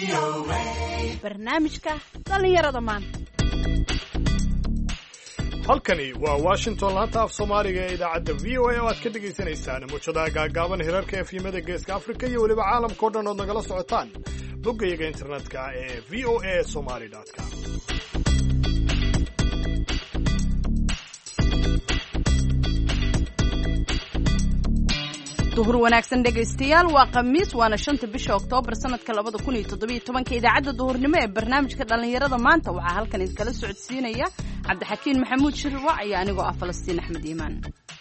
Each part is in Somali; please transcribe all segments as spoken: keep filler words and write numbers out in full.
barnaamijka dhalinyarada maanta. halkani waa Washington, laanta af Soomaaliga ee idaacadda V O A oo aad ka dhageysanaysaan muujadaha gaagaaban hirarka efyimada Geeska Afrika iyo waliba caalamka oo dhan oo nagala socotaan boggayaga internetka ee v o a somali dot com. duhur wanaagsan dhegaystayaal, waa khamiis waana shanta bisha Oktoobar sanadka labada kun iyo toddoba iyo toban idaacadda duhurnimo ee barnaamijka dhalinyarada maanta waxaa halkan iskala socodsiinaya Cabdixakiin Maxamuud Shirwa iyo anigoo ah Falastiin Axmed Iimaan.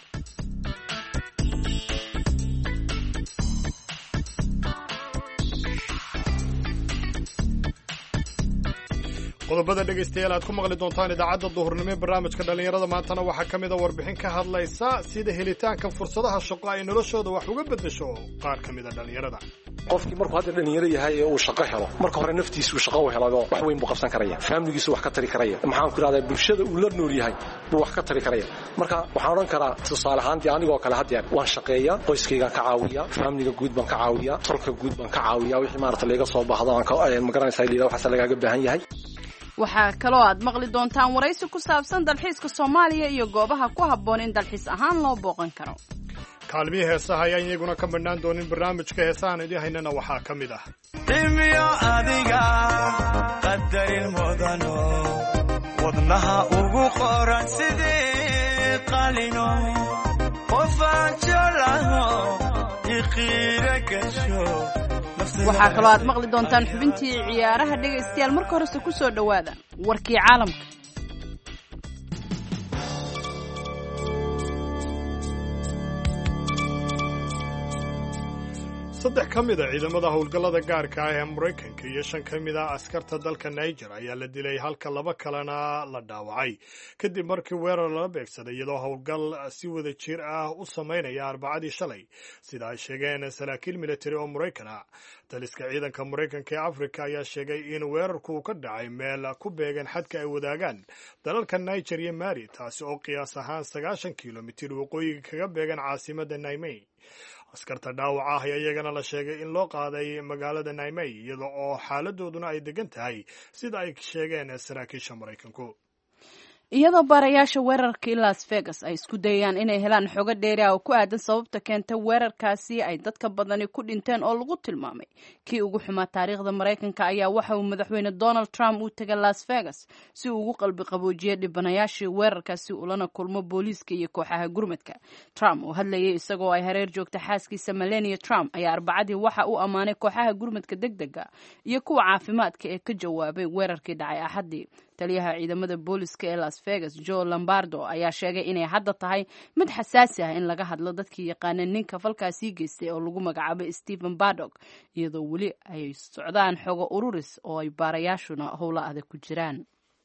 qodobada dhegaystayaal aad ku maqli doontaan idaacadda duhurnimo ee barnaamijka dhalinyarada maantana waxaa ka mid a warbixin ka hadlaysa sida helitaanka fursadaha shaqo ay noloshooda wax uga beddesho qaar ka mid a dhalinyarada. qofkii markuu hadda dhalinyaro yahay ee uu shaqo helo marka hore naftiisu shaqo u helo wax weyn buu qabsan karaya, family-giisu wax ka tari karaya, maxaan ku raadayay bulshada uu la nool yahay buu wax ka tari karaya. marka waxaan oran karaa tusaale ahaan anigoo kale hadda waan shaqeeyaa, qoyskayga ka caawiya, family-ga guud baan ka caawiya, tolka guud baan ka caawiya, wixii maarata laga soo baahdo aan ma garanaysaa ilaa waxa lagaaga baahan yahay. waxaa kaloo aad maqli doontaan waraysi ku saabsan dalxiiska Soomaaliya iyo goobaha ku habboon in dalxiis ahaan loo booqan karo. kaalmihii heesaha ayaan iyaguna ka badhnaan doonin barnaamijka heesahan idin haynana waxaa ka mid ah dhimiyo adiga qadarin mudano wadnaha ugu qoran sidii qalino qofaan jeclaho iqiira gasho. waxaa kaloo aad maqli doontaan xubintii ciyaaraha dhegaystayaal. marka horese ku soo dhowaada warkii caalamka. saddex ka mid a ciidamada howlgallada gaarka ah ee Maraykanka iyo shan ka mid ah askarta dalka Niger ayaa la dilay halka laba kalena la dhaawacay kadib markii weerar lala beegsaday iyadoo howlgal si wada jir ah u sameynaya Arbacadii shalay sida ay sheegeen saraakiil military oo Maraykan ah. taliska ciidanka Maraykanka ee Afrika ayaa sheegay in weerarku uu ka dhacay meel ku beegan xadka ay wadaagaan dalalka Niger iyo Mali, taasi oo qiyaas ahaan sagaashan kiiloomitir waqooyiga kaga beegan caasimadda Niamey. askarta dhaawaca ah ayaa iyagana la sheegay in loo qaaday magaalada Niamey iyada oo xaaladooduna ay degan tahay sida ay sheegeen saraakiisha Maraykanku. iyadoo baarayaasha weerarkii Las Vegas ay isku dayayaan inay helaan xogo dheeri ah oo ku aadan sababta keentay weerarkaasi ay dadka badani ku dhinteen oo lagu tilmaamay kii ugu xumaa taariikhda Maraykanka, ayaa waxa uu madaxweyne Donald Trump u tagay Las Vegas si uu ugu qalbi qaboojiyay dhibanayaashii weerarkaasi ulana kulmo booliiska iyo kooxaha gurmadka. Trump oo hadlayay isagoo ay hareer joogta xaaskiisa Melania Trump ayaa Arbacadii waxa uu ammaanay kooxaha gurmadka degdega iyo kuwa caafimaadka ee ka jawaabay weerarkii dhacay Axaddii. taliyaha ciidamada booliska ee Las Vegas Joe Lombardo ayaa sheegay inay hadda tahay mid xasaasi ah in laga hadlo dadkii yaqaanay ninka falkaasi geystay oo lagu magacaabay Stephen Paddock, iyadoo weli ay socdaan xogo ururis oo ay baarayaashuna howlo adag ku jiraan.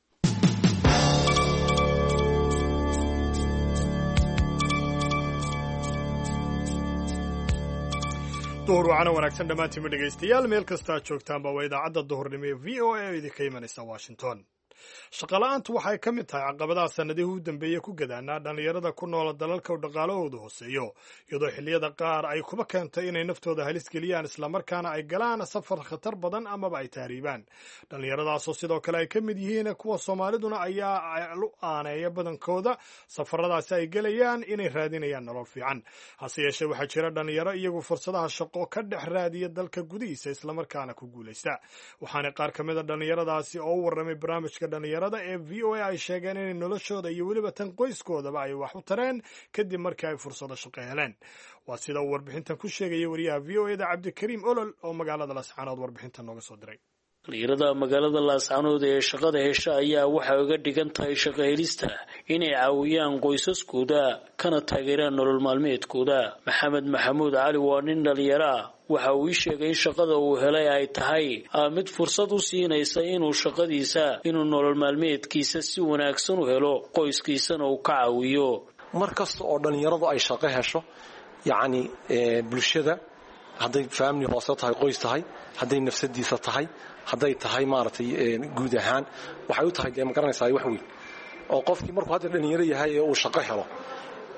duhur wacana wanaagsan dhammaantiin dhegaystayaal, meel kasta aad joogtaanba waa idaacadda duhurnimo ee V O A oo idinka imanaysa Washington. shaqala'aantu waxay ka mid tahay caqabadaha sanadihii u dambeeyey ku gadaanaa dhallinyarada ku noola dalalka dhaqaalahoodu hooseeyo, iyadoo xilliyada qaar ay kuba keentay inay naftooda halis geliyaan islamarkaana ay galaan safar khatar badan amaba ay tahriibaan. dhallinyaradaasoo sidoo kale ay ka mid yihiin kuwa Soomaaliduna ayaa lu aaneeya badankooda safaradaasi ay gelayaan inay raadinayaan nolol fiican. hase yeeshee waxaa jira dhallinyaro iyagu fursadaha shaqo ka dhex raadiya dalka gudihiisa islamarkaana ku guulaysta. waxaana qaar ka mid a dhallinyaradaasi oo u warramay barnaamijka dhalinyarada ee V O A ay sheegeen inay noloshooda iyo weliba tan qoyskoodaba ay wax u tareen kadib markii ay fursado shaqo heleen. waa sida uu warbixintan ku sheegayay wariyaha V O A da Cabdikariim Olol oo magaalada Laascaanood warbixintan nooga soo diray. dhalinyarada magaalada Laascaanood ee shaqada hesha ayaa waxay uga dhigan tahay shaqo helista inay caawiyaan qoysaskooda kana taageeraan nolol maalmeedkooda. Maxamed Maxamuud Cali waa nin dhalinyaro ah, waxa uu sheegay in shaqada uu helay ay tahay mid fursad u siinaysa inuu shaqadiisa inuu nolol maalmeedkiisa si wanaagsan u helo, qoyskiisana uu ka caawiyo. mar kasta oo dhalinyaradu ay shaqo hesho, yacni bulshada hadday family hoose tahay, qoys tahay, hadday nafsadiisa tahay, hadday tahay maaragtay guud ahaan waxay u tahay dee ma garanaysaa wax weyn oo qofkii markuu hadda dhalinyaro yahay ee uu shaqo helo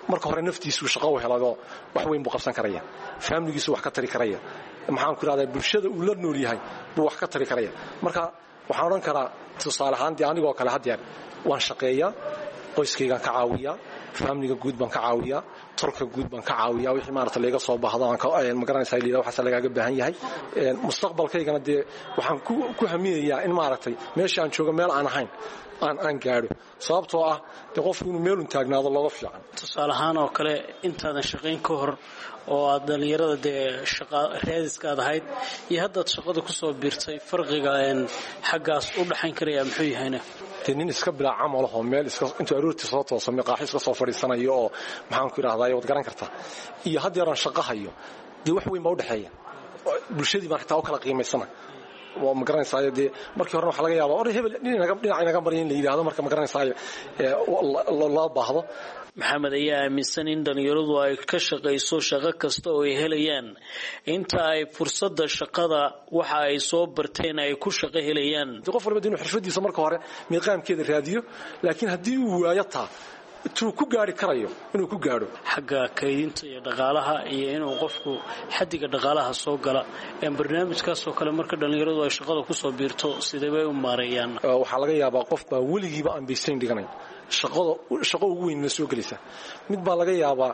marka hore naftiisu shaqo u helado wax weyn buu qabsan karaya family-giisu wax ka tari karaya maxaan ku raadayay bulshada uu la nool yahay buu wax ka tari karaya marka waxaan oran karaa tusaale ahaan dii anigoo kale hadiyar waan shaqeeyaa qoyskayga ka caawiyaa family-ga guud baan ka caawiyaa tolka guud baan ka caawiyaa wixii maaragtay laga soo baahdo aan ma garanaysaa ilaa waxa laga baahan yahay mustaqbalkaygana dee waxaan ku ku hamiyayaa in maaragtay meesha aan joogo meel aan ahayn aan aan gaadho sababtoo ah dee qofku inuu meel u taagnaado looga fiican tusaale ahaan oo kale intaadan shaqayn ka hor oo aad dhalinyarada dee shaqa raadiska aad ahayd iyo haddaad shaqada ku soo biirtay farqiga xaggaas u dhaxayn karaya muxuu yahayna dee nin iska bilaa camal oo meel iska intuu aroortii soo tooso maqaaxi iska soo fadhiisanayo oo maxaan ku yiraahdaa waad garan kartaa iyo hadda aan shaqo hayo dee wax weyn baa u dhaxeeya bulshadii baan xitaa u kala qiimaysana waa ma garanaysaa dee markii hore waxa laga yaabaa oo hebel dhinaca dhinaca inaga maryin la yiraahdo marka ma garanaysaa la baahdo maxamed ayaa aaminsan in dhalinyaradu ay ka shaqayso shaqo kasta oo ay helayaan inta ay fursadda shaqada waxa ay soo barteen ay ku shaqo helayaan qof walba inuu xirfadiisa marka hore miiqaamkeeda raadiyo laakiin haddii uu waayo taa tuu ku gaari karayo inuu ku gaadho xagga kaydinta iyo dhaqaalaha iyo inuu qofku xadiga dhaqaalaha soo gala ee barnaamijkaas oo kale marka dhalinyaradu ay shaqada ku soo biirto sidee bay u maareeyaan waxa laga yaabaa qof baa weligiiba aan baysayn dhiganay shaqada shaqo ugu weyn soo galaysa mid baa laga yaabaa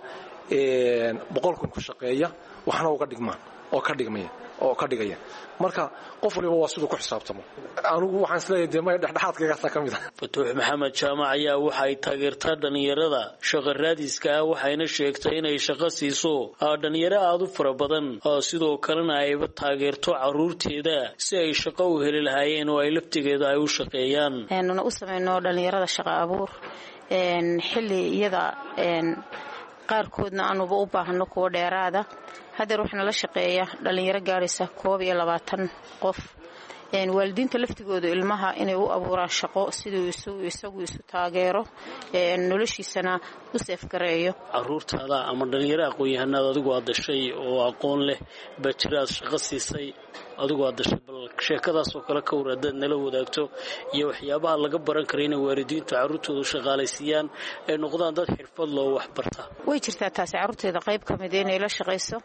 ee boqol kun ku shaqeeya waxna uga dhigmaan oo ka dhigmaya oo ka dhigaya marka qof waliba waa sidoo ku xisaabtamo anigu waxaan isleeyahay deemay dhexdhexaadkayga ka mid ah Fatuux Maxamed Jaamac ayaa waxa ay taageertaa dhalinyarada shaqo raadiska ah waxayna sheegtay inay shaqo siiso dhalinyaro aad u fara badan oo sidoo kalena ay taageerto caruurteeda si ay shaqo u heli lahaayeen oo ay laftigeeda ay u shaqeeyaan aanuna u sameeyno dhalinyarada shaqo abuur een xilli iyada een qaarkoodna aanuba u baahno kuwa dheeraada hadeer waxna la shaqeeya dhalinyaro gaaraysa koob iyo labaatan qof een waalidiinta laftigooda ilmaha inay u abuuraan shaqo sidoo isagu isu taageero een noloshiisana u seef gareeyo caruurtaada ama dhalinyaro aqoon-yahanada adigu aad dhashay oo aqoon leh bajiraad shaqo siisay adigu aad dhashay bal sheekadaas oo kale ka waraadad nala wadaagto iyo waxyaabaha laga baran karo in waalidiintu caruurtooda shaqaalaysiiyaan ay noqdaan dad xirfad loo wax barta way jirtaa taasi caruurteeda qayb ka mid ah inay la shaqeyso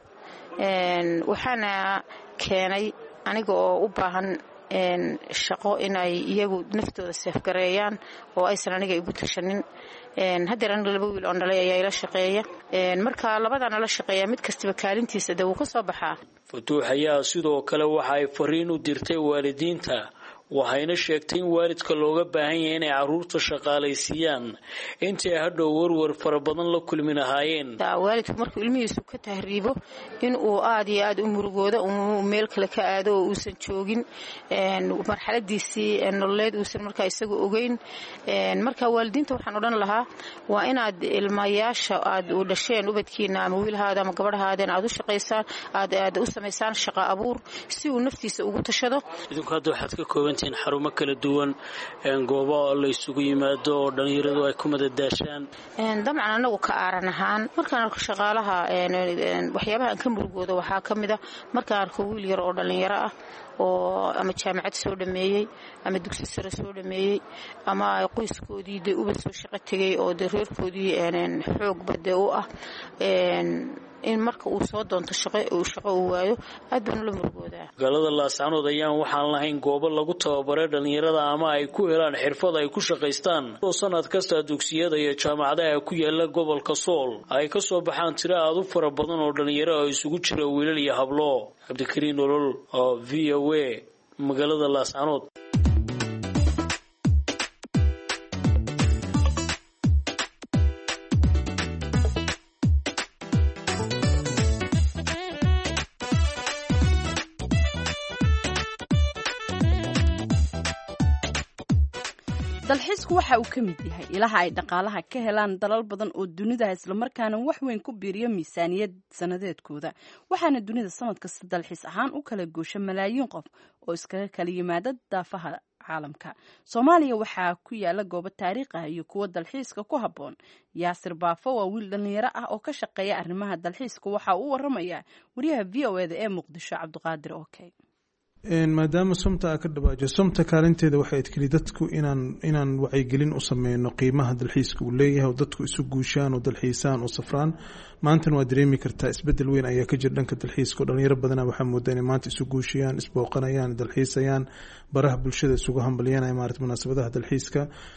een waxaana keenay aniga oo u baahan een shaqo inay iyagu naftooda seef gareeyaan oo aysan aniga igu tashanin een hadeer aniga laba wiil oo dhalay ayaa ila shaqeeya een marka labadana la shaqeeya mid kastaba kaalintiisa dawoo ka soo baxaa Fatuux ayaa sidoo kale waxa ay fariin u dirtay waalidiinta waxayna sheegtay in waalidka looga baahan yahay inay caruurta shaqaalaysiiyaan intii hadhow warwar fara badan la kulmi lahaayeen waalidku markuu ilmihiisu ka tahriibo in uu aad iyo aad u murugoodo uu meel kale ka aado oo uusan joogin een marxaladiisii nololeed uusan markaa isagu ogeyn een marka waalidiinta waxaan odhan lahaa waa inaad ilmayaasha aad u dhasheen ubadkiina ama wiilhaada ama gabadhaada aad u shaqaysaan aad aad u sameysaan shaqo abuur si uu naftiisa ugu tashado idinku hadda waxaad ka kooban xarumo kala duwan een goobo la isugu yimaado oo dhalinyaradu ay ku madadaashaan een dabcan anagu ka aaran ahaan markaan arko shaqaalaha een waxyaabaha aan ka murugoodo waxaa ka mid ah markaan arko wiil yar oo dhalinyaro ah oo ama jaamacad soo dhameeyay ama dugsi sare soo dhameeyay ama qoyskoodii de uba soo shaqo tagay oo de reerkoodii een xoog bade u ah een in marka uu soo doonto shaqo uu shaqo u waayo aad baan la murugoodaa galada laascanood ayaan waxaan lahayn goobo lagu tababaro dhalinyarada ama ay ku helaan xirfad ay ku shaqaystaan oo sanad kasta dugsiyada iyo jaamacadaha ku yaala gobolka Sool ay ka soo baxaan tiro aad u fara badan oo dhalinyaro ah isugu jira wiilal iyo hablo Cabdikariin Nolol oo V O A magaalada laascanood dalxiisku waxa uu ka mid yahay ilaha ay dhaqaalaha ka helaan dalal badan oo dunida isla markaana wax weyn ku biiriyo miisaaniyad sanadeedkooda waxaana dunida sanad kasta dalxiis ahaan u kala goosha malaayiin qof oo iskaga kala yimaada daafaha caalamka Soomaaliya waxaa ku yaala goobo taariikhi ah iyo kuwa dalxiiska ku haboon Yaasir Baafo waa wiil dhalinyaro ah oo ka shaqeeya arrimaha dalxiiska waxa uu waramayaa wariyaha V O A da ee Muqdisho Cabdiqaadir Ookay maadaama somta aa ka dhawaajo somta kaalinteeda waxay adkeli dadku inaan inaan wacyigelin u sameyno qiimaha dalxiiska uu leeyahay oo dadku isu guushaan oo dalxiisaan oo safraan maantana waa dareemi kartaa isbedel weyn ayaa ka jira dhanka dalxiiska oo dhalinyaro badana waxaa moodaa inay maanta isu guushayaan isbooqanayaan dalxiisayaan baraha bulshada isugu hambalyanaya maarata munaasabadaha dalxiiska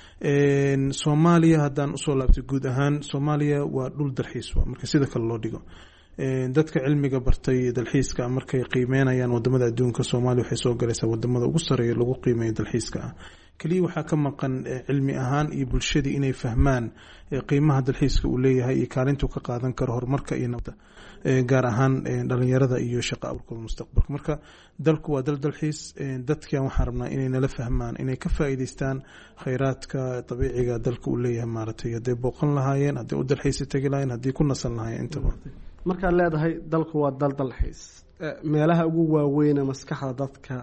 soomaaliya haddaan usoo laabtay guud ahaan soomaaliya waa dhul dalxiis waa marka sida kale loo dhigo dadka cilmiga bartay dalxiiska markay qiimeynayaan wadamada adduunka soomaaliya waxay soo galaysaa wadamada ugu sareeya lagu qiimeeyo dalxiiska ah kaliya waxaa ka maqan cilmi ahaan iyo bulshadii inay fahmaan qiimaha dalxiiska uu leeyahay iyo kaalintuu ka qaadan karo horumarka iyo nabadda gaar ahaan dhalinyarada iyo shaqo abuurkooda mustaqbalka marka dalku waa dal dalxiis dadkan waxaan rabnaa inay nala fahmaan inay ka faa'iidaystaan khayraadka dabiiciga dalka uu leeyahay maaragtay hadday booqan lahaayeen hadday u dalxiisa tegi lahaayeen haddii ku nasan lahaayeen intaba markaad leedahay dalku waa dal dalxiis meelaha ugu waaweyne maskaxda dadka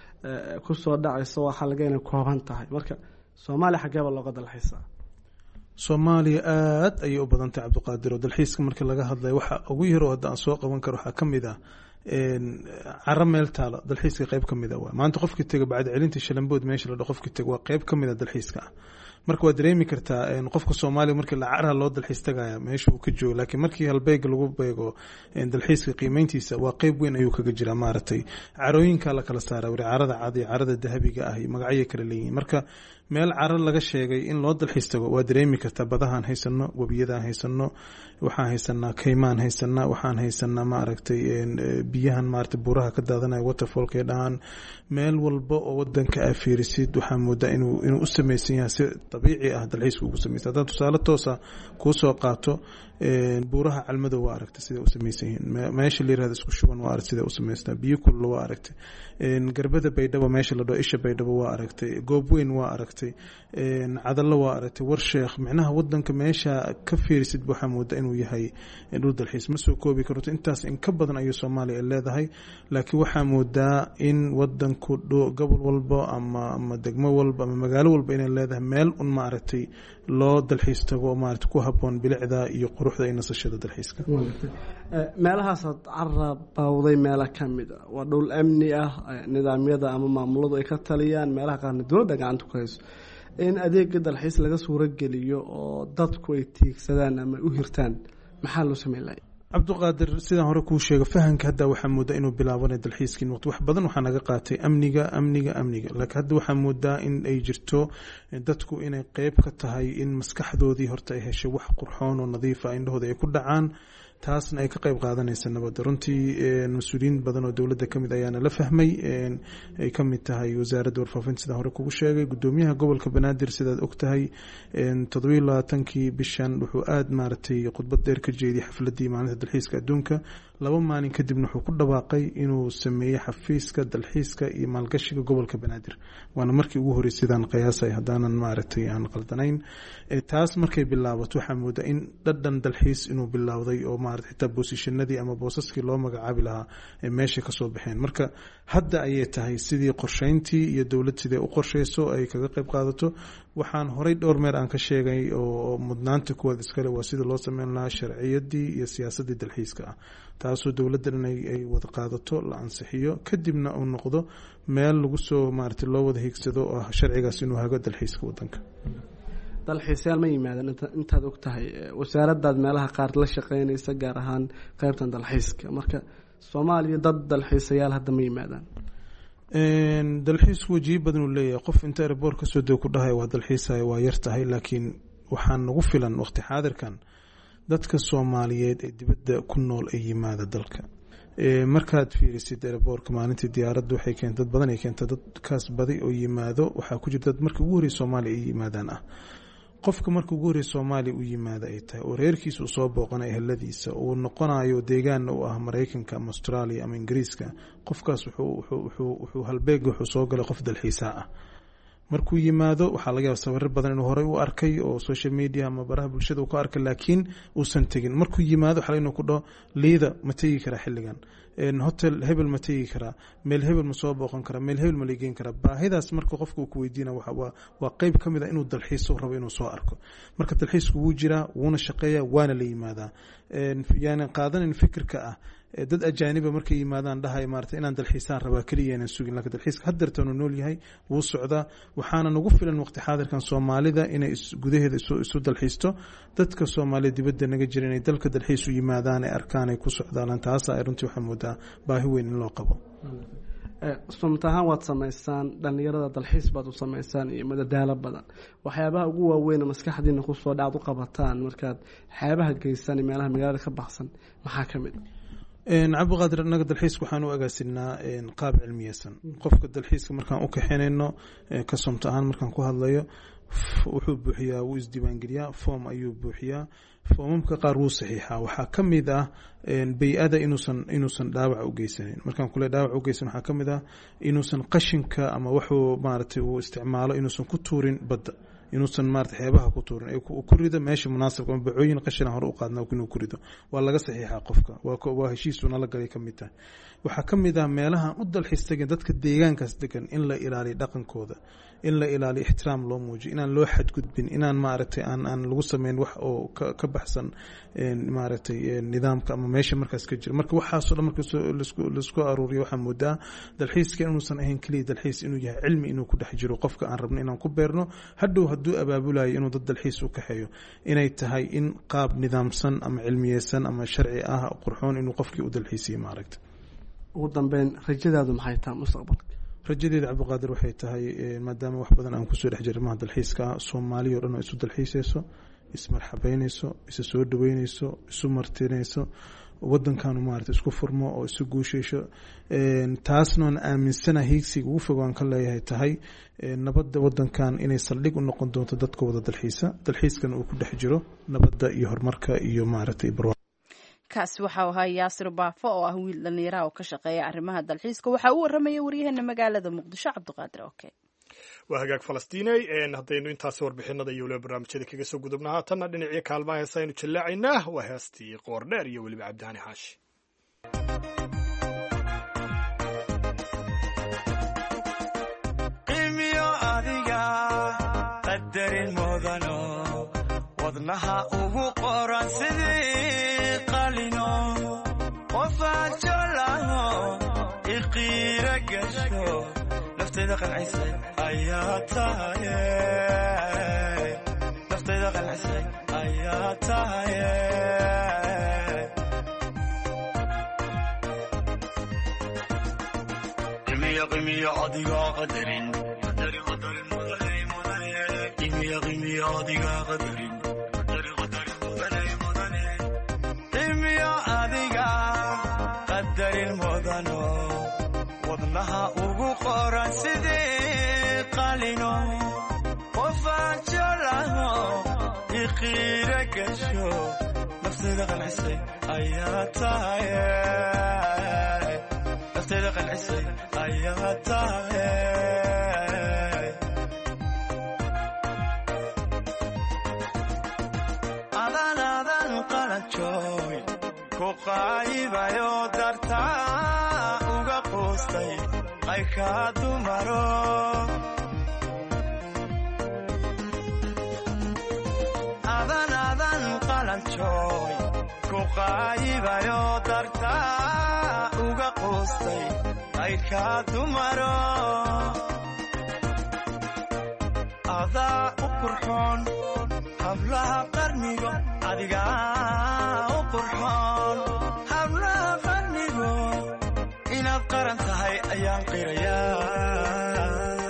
kusoo dhacaysa waxaa laga inay kooban tahay marka soomaaliya xageeba looga dalxiisa soomaaliya aada ayay u badan tahay cabdiqaadir oo dalxiiska markii laga hadlayo waxa ugu yaroo hadda aan soo qaban karo waxaa ka mid ah caro meel taalo dalxiiska qayb ka mid a waa maanta qofkii tega bacdi celinta shalambood meesha la dho qofkii tega waa qayb ka mid a dalxiiska ah marka waa dareemi kartaa qofka soomaaliya markii lacaraha loo dalxiis tagaya meesha uu ka joogo laakiin markii halbeega lagu beego dalxiiska qiimeyntiisa waa qayb weyn ayuu kaga jiraa maaragtay carooyinka la kala saara wari carada cad iyo carada dahabiga ah iyo magacyay kala leeyihiin marka meel caro laga sheegay in loo dalxiis tago waa dareemi kartaa badahaan haysano webiyadaan haysano waxaan haysanaa kaymaan haysanaa waxaan haysanaa maaragtay biyahan maaragtay buuraha ka daadanaya waterfallka ee dhahaan meel walba oo wadanka aa fiirisid waxaa moodaa inuu inuu u samaysan yahay si dabiici ah dalxiiska ugu samaysan haddaan tusaale toosa kuu soo qaato buuraha calmadow waa aragtay siday u samaysan yihiin meesha la yirahdo isku shuban waa aragtay siday u samaystaa biyo kullo waa aragtay garbada baydhabo meesha la dhaho isha baydhabo waa aragtay goob weyn waa aragtay cadallo waa aragtay warsheekh micnaha wadanka meesha ka fiirisid waxaa moodaa inuu yahay dhul dalxiis ma soo koobi karto intaas in ka badan ayuu soomaaliya leedahay laakiin waxaa moodaa in wadanku gobol walba ama ama degmo walba ama magaalo walba inay leedahay meel un maaragtay loo dalxiis tago oo maaragtay ku habboon bilicda iyo quruxda iyo nasashada dalxiiska meelahaasaad carabawday meelo ka mid a waa dhul amni ah nidaamyada ama maamuladu ay ka taliyaan meelaha qaarna dowladda gacanta ku hayso in adeega dalxiis laga suuro geliyo oo dadku ay tiigsadaan ama u hirtaan maxaa loo sameyn lahay cabdiqaadir sidaan hore kuu sheega fahanka hadda waxaa moodaa inuu bilaabanay dalxiiskiin waqti wax badan waxaa naga qaatay amniga amniga amniga laakiin hadda waxaa moodaa in ay jirto dadku inay qeyb ka tahay in maskaxdoodii horta ay heshay wax qurxoon oo nadiifa indhahooda ay ku dhacaan taasna ay ka qayb qaadanaysa nabadda runtii mas-uuliyiin badan oo dowladda ka mid ayaana la fahmay ay ka mid tahay wasaaradda warfaafinta sidaan hore kugu sheegay gudoomiyaha gobolka banaadir sidaad og tahay toddobiyo labaatankii bishan wuxuu aada maaragtay khudbad dheer ka jeediyay xafladii maalinta dalxiiska adduunka laba maalin kadibna wuxuu ku dhawaaqay inuu sameeyey xafiiska dalxiiska iyo maalgashiga gobolka banaadir waana markii ugu horreysay sidaan qiyaasay haddaanan maaragtay aan qaldanayn taas markay bilaabato waxaa moodaa in dhadhan dalxiis inuu bilowday oo maaragtay xitaa boosishanadii ama boosaskii loo magacaabi lahaa ay meesha kasoo baxeen marka hadda ayay tahay sidii qorsheyntii iyo dowlad sidee u qorsheyso ay kaga qayb qaadato waxaan horey dhowr meer aan ka sheegay oo mudnaanta kuwaad iskale waa sida loo sameyn lahaa sharciyadii iyo siyaasadii dalxiiska ah taasoo dowladda dhan ay wada qaadato la ansixiyo kadibna uu noqdo meel lagu soo maaragtay loo wada hiigsado oo ah sharcigaas inuu hago dalxiiska wadanka dalxiisayaal ma yimaadaan intaad og tahay wasaaradaad meelaha qaar la shaqeynaysa gaar ahaan qeybtan dalxiiska marka soomaaliya dad dalxiisayaal hadda ma yimaadaan dalxiisku wajiyo badan uu leeyahay qof inta airboort kasoo dego ku dhahay waa dalxiisaya waa yar tahay laakiin waxaa nagu filan waqti xaadirkan dadka soomaaliyeed ee dibadda ku nool ay yimaada dalka markaad fiirisid airboortka maalintii diyaaradda waxay keenta dad badan ay keenta dadkaas badi oo yimaado waxaa ku jira dad markii ugu horreysay soomaaliya ay yimaadaan ah qofka markii ugu horreysay soomaaliya u yimaada ay tahay oo reerkiisa uu soo booqanayo eheladiisa uu noqonayo deegaanna u ah maraykanka ama australia ama ingiriiska qofkaas wuxuu halbeeg wuxuu soo galay qof dalxiisaa ah markuu yimaado waxaa laga yaaba sawirro badan inuu horey u arkay oo social media ama baraha bulshada uu ka arkay laakiin uusan tegin markuu yimaado waxaa inuu ku dhaho liida ma tegi karaa xilligan hotel hebel ma tegi karaa meel hebel ma soo booqan karaa meel hebel ma lageyn karaa baahidaas marka qofka uu ku weydiina waa qeyb ka mid a inuu dalxiiso rabo inuu soo arko marka dalxiisku wuu jiraa wuuna shaqeeyaa waana la yimaadaa yani qaadanin fikirka ah dad ajaaniba markay yimaadaan dhahay maarata inaan dalxiisaan rabaa keliya inaan sugin laakiin dalxiiska haddeertan uu nool yahay wuu socdaa waxaana nagu filan waqti xaadirkan soomaalida inay gudaheeda isu dalxiisto dadka soomaalida dibadda naga jira inay dalka dalxiis u yimaadaan ay arkaan ay ku socdaalaan taasa ay runtii waxaa moodaa baahi weyn in loo qabo sumta ahaan waad samaysaan dhallinyarada dalxiis baad u samaysaan iyo madadaalo badan waxyaabaha ugu waaweyn maskaxdiina kusoo dhacad u qabataan markaad xeebaha geysaan iyo meelaha magaalada ka baxsan maxaa ka mid cabdiqaadir annaga dalxiiska waxaan u agaasinaa qaab cilmiyeysan qofka dalxiiska markaan u kaxinayno ka sumta ahaan markaan ku hadlayo wuxuu buuxiyaa wuu isdiiwaangeliyaa foom ayuu buuxiyaa foomamka qaar wuu saxiixaa waxaa ka mid ah bay-ada inuusan inuusan dhaawac u geysanin markaan kule dhaawac u geysan waxaa ka mid ah inuusan qashinka ama wuxuu maaragtay uu isticmaalo inuusan ku tuurin badda inuusan maarata xeebaha ku tuurin ee ku rido meesha munaasabka ama bacooyin qashina hore u qaadna inuu ku rido waa laga saxiixaa qofka waa heshiisuu nala galay ka mid tahay waxaa ka mid ah meelahan u dalxiis tagin dadka deegaankaas degan in la ilaaliyo dhaqankooda in la ilaaliyo ixtiraam loo muujiyo inaan loo xadgudbin inaan maaragtay aan aan lagu sameyn wax oo ka baxsan maaragtay nidaamka ama meesha markaas ka jira marka waxaasoo dhan marka laisku aruuriyo waxaa moodaa dalxiiska inuusan ahayn keliya dalxiis inuu yahay cilmi inuu ku dhex jiro qofka aan rabno inaan ku beerno hadhow hadduu abaabulayo inuu dad dalxiis u kaxeeyo inay tahay in qaab nidaamsan ama cilmiyeysan ama sharci ah qurxoon inuu qofkii u dalxiisiyo maaragta ugu dambeyn rajadaadu maxay tahay mustaqbalka rajadeeda cabdiqaadir waxay tahay maadaama wax badan aan kusoo dhex jiray maha dalxiiska soomaaliya o dhan oo isu dalxiisayso ismarxabeynayso isa soo dhaweynayso isu martinayso wadankanu maarata isku furmo oo isu guushayso taasnoon aaminsana hiigsiga ugu fogaan ka leeyahay tahay nabadda wadankan inay saldhig u noqon doonto dadka wada dalxiisa dalxiiskana uu ku dhex jiro nabadda iyo horumarka iyo maaragtay barwa kaasi waxau ahaa yaasir baafo oo ah wiil dhallinyaraha oo ka shaqeeya arrimaha dalxiiska waxaa u warramaya waryaheena magaalada muqdisho cabdiqaadir oke waa hagaag falastiiney haddaynu intaasi warbixinada iyo waliba barnaamijyada kaga soo gudubna haatanna dhinacyo kaalmaha heesa aynu jallaacaynaa waa heestii qoordheer iyo weliba cabdihani xaashi imiyo adiga qadarin mudano wadnaha ugu qoran sidii qalino qofaan jolaho iqiira gasho naftayda qancisay ayaa tahaye naftayda qancisay ayaa tahaye qimiyo qimiyo adiga qadarin qadarin qadarin mudane mudane qimiyo qimiyo adiga qadarin qadarin qadarin mudane mudane qimiyo adiga qadarin mudano wadnaha ugu qoran sidii qalino qofaan jolaho iqiira gasho naftayda qancisay ayaa tahaye naftayda qancisay ayaa tahaye adan adan qalanjooy ku qaayibayo dartaa uga quustay qayka dumaro adan adan qalanjooy ku qaayibayo dartaa uga quustay qayka dumaro adaa u qurxoon hablaha qarnigo adigaa u qurxoon hablaha qarnigo inaad qaran tahay ayaan qirayaa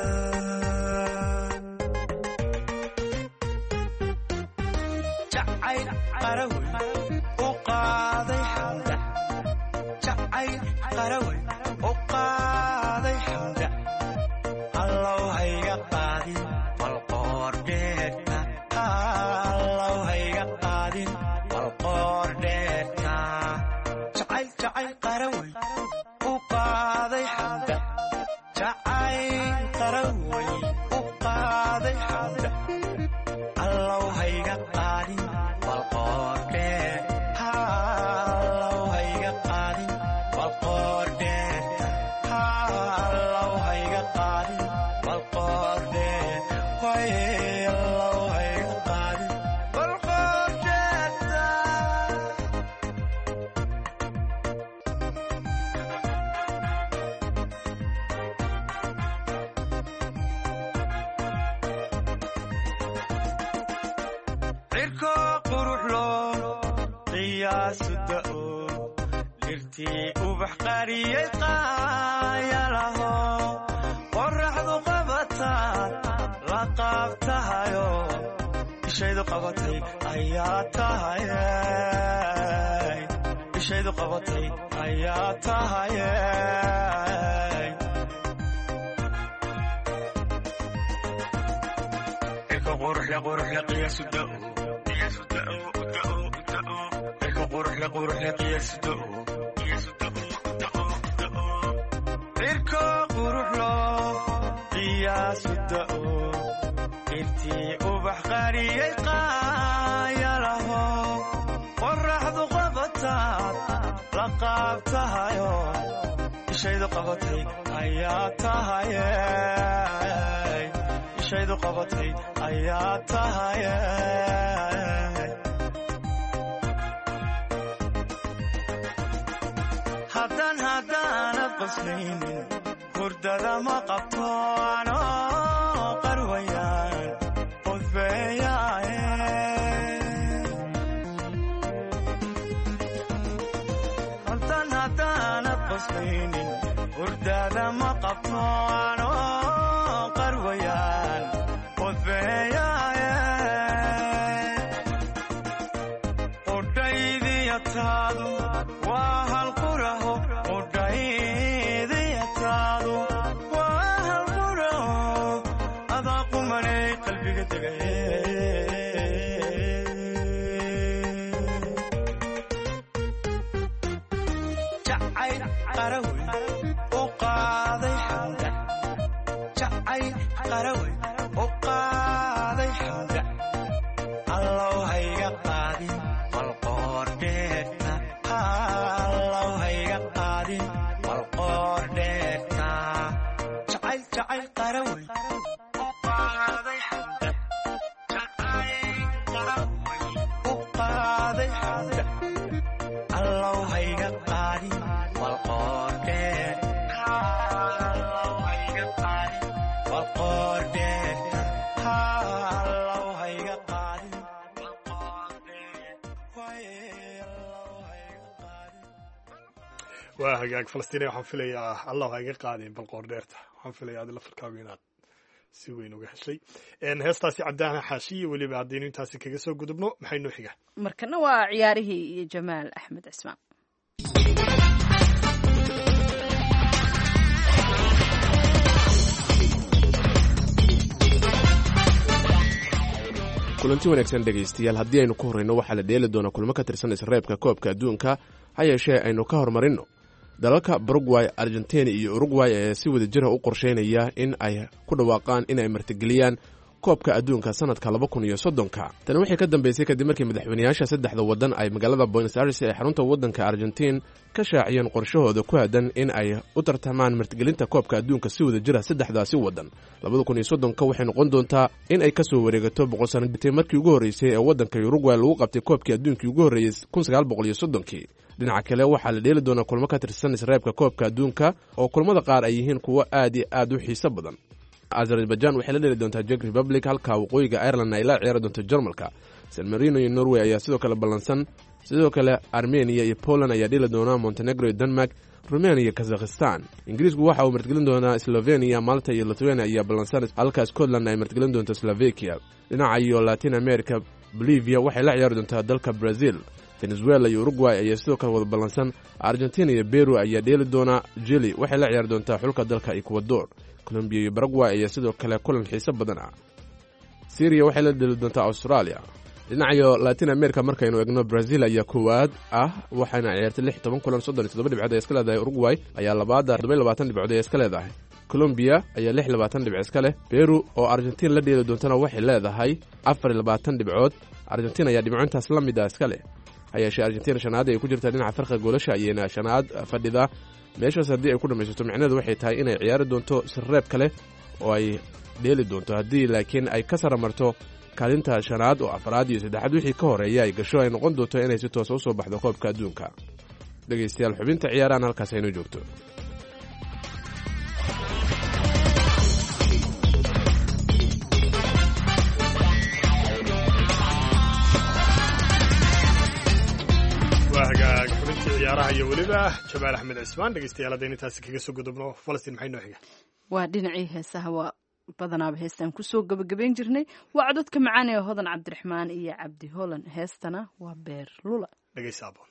jacayl qarawey u qaaday xamda jacayl qarawey u qaaday xamda allow hayga qaadin bal qoordheerta allow hayga qaadin bal qoordheerta jacayl jacayl qarawey u qaaday xamda jacayl qarawey u qaaday xamda allow hayga qaadin bal qoordheer allow hayga qaadin bal qoordheerta allow hayga qaadin bal qoordheer way allow hayga qaadin bal qoordheerta cirko quruxlo qiyaasu da'o dhirtii ubax qariyay qaayalaho qorraxdu qabataa la qaabtahayo ishaydu qabatay ayaa tahaye ishaydu qabatay ayaa tahaye cirka quruxle quruxle qiyaasu da'o qiyaasu da'o da'o da'o cirka quruxle quruxle qiyaasu da'o qiyaasu da'o da'o da'o cirka quruxlo qiyaasu da'o dhirtii ubax qariyay qaayalaho qorraxdu qabataad la qaabtahayo ishaydu qabatay ayaa tahaye ishaydu qabatay ayaa tahaye haddaan haddaanad qoslaynin hurdada ma qabto anoo qarwayaan qodbeeyaaye haddaan haddaanad qoslaynin hurdada ma qabto anoo qarwayaan qodbeeyaaye qudhaydiyataadu waa halquraho qudhaydiyataadu waa halquraho adaa qumanay qalbiga degaye jacayl qarawey u qaaday xamda jacayl qarawey u qaaday xamda allow hayga qaadin walqoordheerta allow hayga qaadin walqoordheerta jacayl jacayl qarawey u qaaday xamda jacayl qarawey u qaaday xamda allow hayga qaadin walqoordheerta allow hayga qaadin walqoordheerta allow hayga qaadin waa hagaag falastiiniya waxaan filayaa allah ha iga qaadin balqoor dheerta waxaan filayaa adi laftarkaagu inaad si weyn uga heshay heestaasi cabdihana xaashiye weliba haddaynu intaasi kaga soo gudubno maxay noo xiga markana waa ciyaarihii iyo jamaal axmed cismaan kulanti wanaagsan dhegaystayaal haddii aynu ku horrayno waxaa la dheeli doonaa kulmo ka tirsan isreebka koobka adduunka ha yeeshee aynu ka horumarinno dalalka baragway argentina iyo urugway ayaa si wada jira u qorshaynaya in ay ku dhawaaqaan in ay martigeliyaan koobka adduunka sanadka laba kun iyo soddonka tani waxay ka dambeysay kadib markii madaxweynayaasha saddexda waddan ay magaalada buenos aires ee xarunta waddanka argentiin ka shaaciyeen qorshahooda ku aadan in ay u tartamaan martigelinta koobka adduunka si wada jira saddexdaasi waddan labada kun iyo soddonka waxay noqon doontaa in ay ka soo wareegato boqol sano bitay markii ugu horreysay ee waddanka urugway lagu qabtay koobkii adduunkii ugu horreeyey kun sagaal boqol iyo soddonkii dhinaca kale waxaa la dheeli doonaa kulmo ka tirsan isreebka koobka adduunka oo kulmada qaar ay yihiin kuwo aad iyo aad u xiiso badan azerbaijan waxay la dheli doontaa jek republic halka waqooyiga ireland ay la ciyaari doonto jarmalka san marino iyo norway ayaa sidoo kale ballansan sidoo kale armenia iyo poland ayaa dheli doonaa montenegro iyo denmark rumania iyo kazakhistan ingiriisku waxa uu martigelin doonaa slovenia malta iyo lithuania ayaa ballansan halka scotland ay martigelin doonto slovakia dhinaca iyo latin america bolivia waxay la ciyaari doontaa dalka brazil venezuela iyo urugway ayaa sidoo kale wada ballansan argentina iyo beru ayaa dheeli doonaa jili waxay la ciyaari doontaa xulka dalka ecuador colombiya iyo baragway ayaa sidoo kale kulan xiiso badan ah syriya waxay la dheli doontaa australia dhinacayo latin america markaynu egno brazil ayaa koowaad ah waxayna ciyaartay lix toban kulan soddon iyo toddoba dhibcood ee iska leedahay urugway ayaa labaada toddoba iyo labaatan dhibcood ee iska leedahay colombiya ayaa lix labaatan dhibc iska leh beru oo argentin la dheeli doontana waxay leedahay afar iyo labaatan dhibcood argentin ayaa dhibco intaas la mid ah iska leh hayeeshee argentina shanaad ay ku jirtaa dhinaca farqa goolasha ayayna shanaad fadhida meeshaas haddii ay ku dhammaysato micnaheedu waxay tahay inay ciyaari doonto sirreeb kale oo ay dheeli doonto haddii laakiin ay ka saramarto kaalinta shanaad oo afraad iyo saddexaad wixii ka horreeya ay gasho ay noqon doonto inay si toosa u soo baxdo koobka adduunka dhegaystayaal xubinta ciyaarahan halkaas aynoo joogto waa hagaag xubintii ciyaaraha iyo weliba jamaal axmed cismaan dhegeystayaal haddaynu intaasi kaga soo gudubno falastiin maxay noo xiga waa dhinacii heesaha waa badanaaba heestaan kusoo gabagabayn jirnay waa cododka macaan ee hodan cabdiraxmaan iyo cabdi holan heestana waa beer lula dhegeysa aboon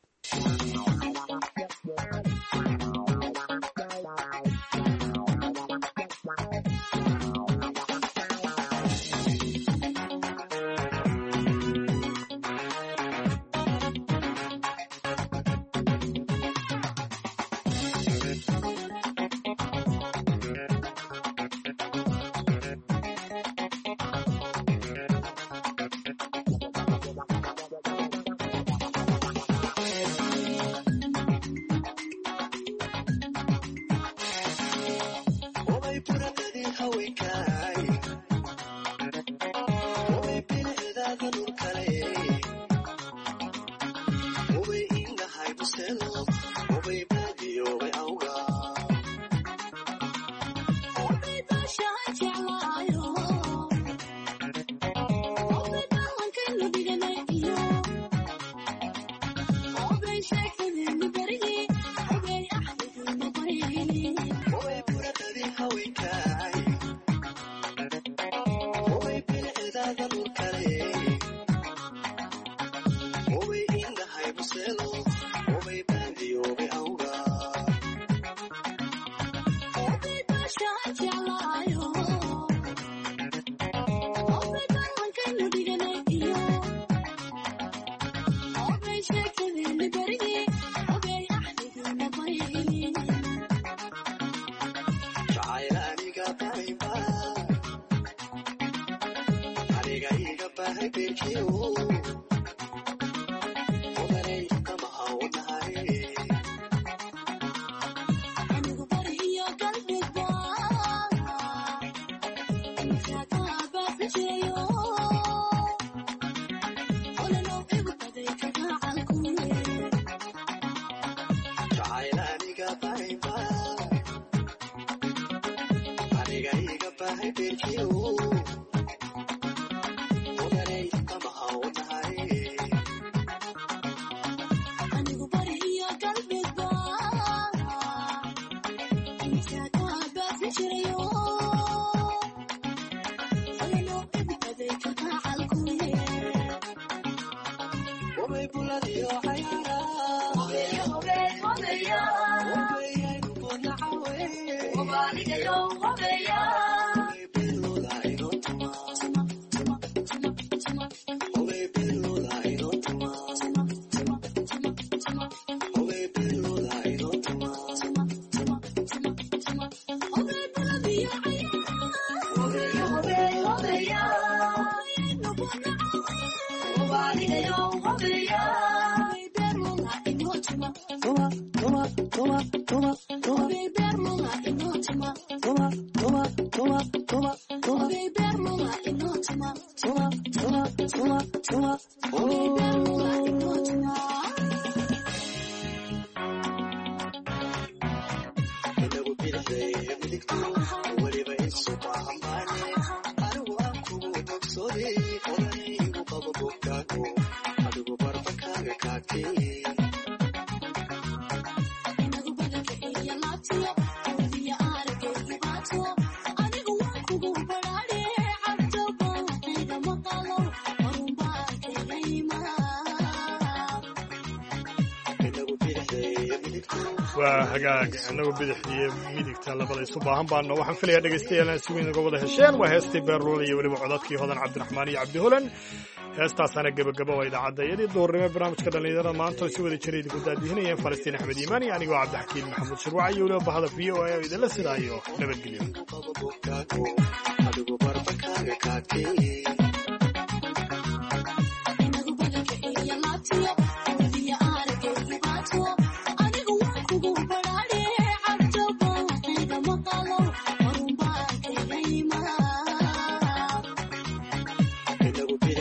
waa hagaag annagu bidixdiiyo midigta labada isu baahan baano waxaan filayaa dhegaystayaal inaan sugu inaga wada hesheen waa heestii beerluula iyo weliba codadkii hodan cabdiraxmaan iyo cabdi holan heestaasaana gebagabo waa idaacadda iyadii duurnimo barnaamijka dhallinyarada maanta oo si wada jira idinku daadihinayeen falastiin axmed iimaan iyo anigoo cabdixakiin maxamuud shirwac iyo weliba bahada v o a oo idinla sidaayo nabadgelyo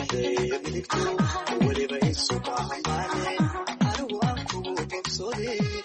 Sorry.